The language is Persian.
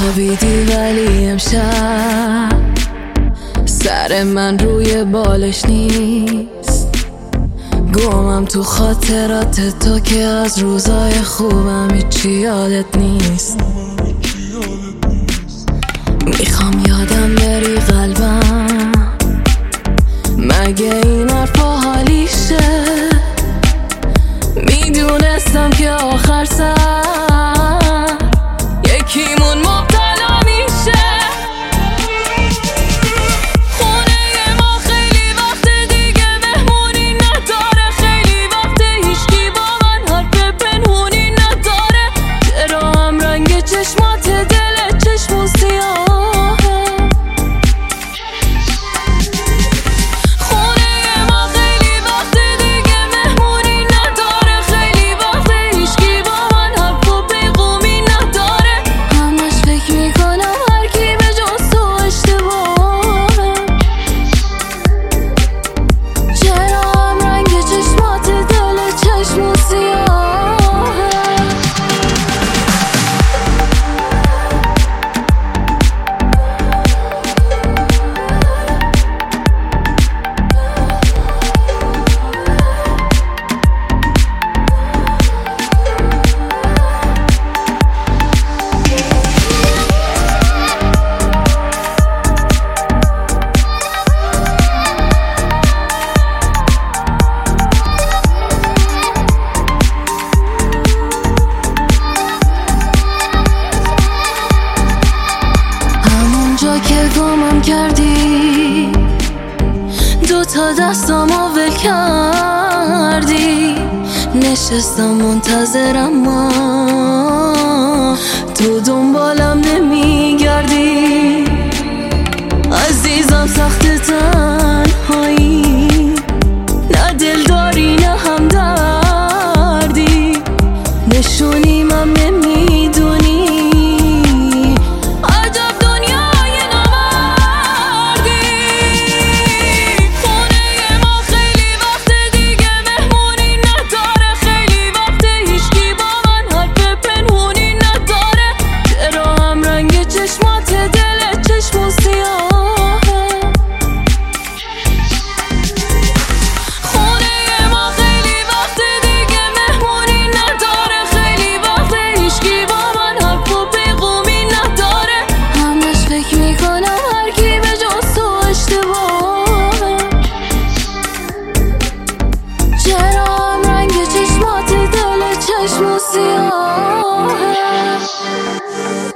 خوابیدی ولی امشب سر من روی بالش نیست. گمم تو خاطرات تو که از روزای خوبم هیچی یادت نیست. میخوام یادم بری قلبم، مگه این حرفا حالیشه؟ میدونستم که آخر سر یکیمون مبتلا میشه. خونه ما خیلی وقت دیگه مهمونی نداره، خیلی وقت هیچکی با من حرف پنهونی نداره. چرا هم رنگ چشمات دل چشمون سیاهه؟ خونه ما خیلی وقت دیگه مهمونی نداره، خیلی وقت هیچکی با من حرف و پیغومی نداره. همش فکر میکنم هر کی به جز تو اشتباهه. چرا هم رنگ چشمات دل چشمون سیاهه؟ که گمم کردی، دوتا دستامو ول کردی، نشستم منتظرم ما تو دنبالم نمیگردی. عزیزم سخت تنهایی، نه دل داری نه همدردی، نشونیم هم نمیدونی. چرا رنگ چشمات دل چشمو سیاهه؟